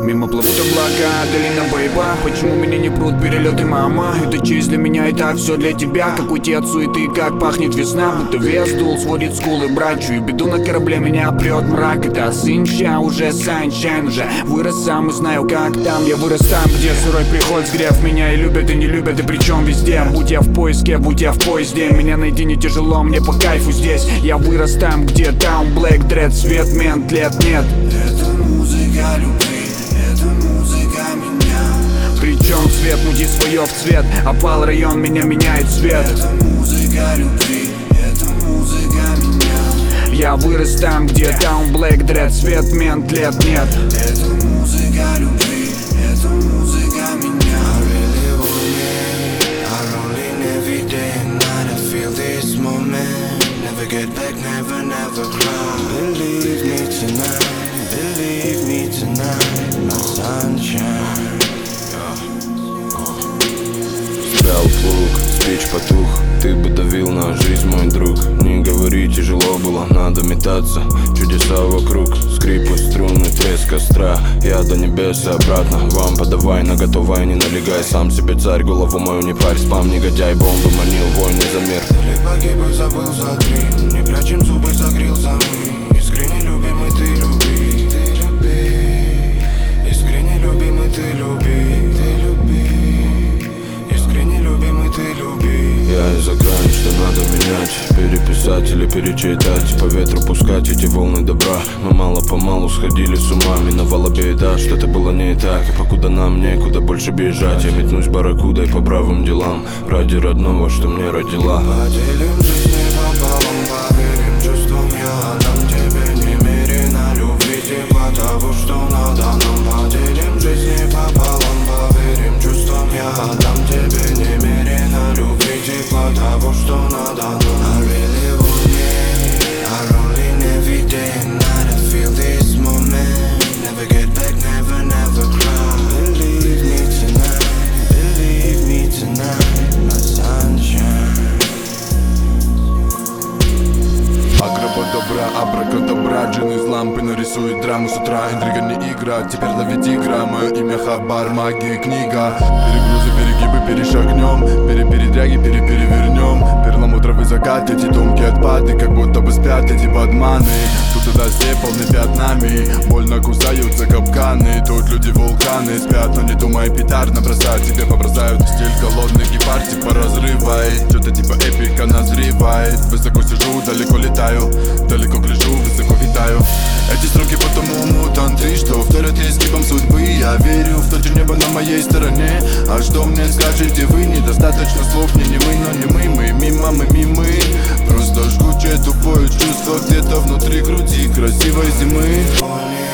Мимо плывут облака, долина боеба. Почему меня не прут перелеты, мама? Это честь для меня, и так все для тебя. Как уйти от суеты, как пахнет весна. Будто вес дул, сводит скулы, брачу и беду на корабле меня прет мрак. Это сынча, уже санчайн, уже вырос сам и знаю, как там. Я вырос там, где сырой приход сгрев. Меня и любят, и не любят, и причем везде. Будь я в поиске, будь я в поезде. Меня найти не тяжело, мне по кайфу здесь. Я вырос там, где таун, блэк, дред, свет, мент, лет нет. Это музыка любви, это музыка меня. Причем свет, муди свое в цвет. Опал район, меня меняет цвет. Это музыка любви, это музыка меня. Я вырос там, где таун, блэк, дред, свет, мент, лет нет. Это музыка любви, это музыка меня. I really want it, I rolling every day and night. I feel this moment, never get back, never, never cry. Believe me tonight, believe me tonight, my sunshine. Спрял плуг, спич потух. Ты бы давил на жизнь, мой друг. Не говори, тяжело было, надо метаться. Чудеса вокруг, скрипы, струны, треск костра. Я до небес и обратно. Вам подавай, наготовай, не налегай. Сам себе царь, голову мою не парь. Спам, негодяй, бомбы манил, войны за мир. Далек погиб и забыл за три. Не прячем зубы, загрел за мы. Искренне любимый, ты люби, ты люби. Искренне любимый, ты люби, ты люби. Искренне любимый, ты люби. Я из-за грани, что надо менять. Переписать или перечитать. По ветру пускать эти волны добра. Мы мало-помалу сходили с ума. Миновала беда, что-то было не так. И покуда нам некуда больше бежать. Я метнусь барракудой по правым делам. Ради родного, что мне родила. Поделим жизнь пополам, поверим чувствам. Я отдам тебе немерено любви, тепла того, что надо нам. Поделим жизнь пополам, поверим чувствам. Я отдам тебе немерено любви, тепла того, что надо нам. I really want it, I rolling every day and night. I feel this moment, never get back, never, never cry. Believe me tonight, believe me tonight, my sunshine. Абракадабра, джин из лампы нарисует драму с утра. Интрига не игра, теперь лови тигра. Мое имя Хабар, магия, книга. Перегрузы, перегибы, перешагнем. Перепередряги, перевернем. Перламутровый закат, эти тонкие отпады, как будто бы спят эти бадманы. Тут и все полны пятнами, больно кусаются капканы. Тут люди вулканы спят, но не думай петардно бросать. Тебе побросают стиль голодных гепард, типа разрывает. Что-то типа эпика назревает. Высоко сижу, далеко летаю, далеко гляжу, высоко витаю. Эти строки потому мутанты, что вторят изгибом судьбы. Я верю в то, что небо на моей стороне. А что мне скажете вы? Недостаточно слов, не мы, но не мы мимо, мы мимы. Просто жгучее тупое чувство где-то внутри груди красивой зимы.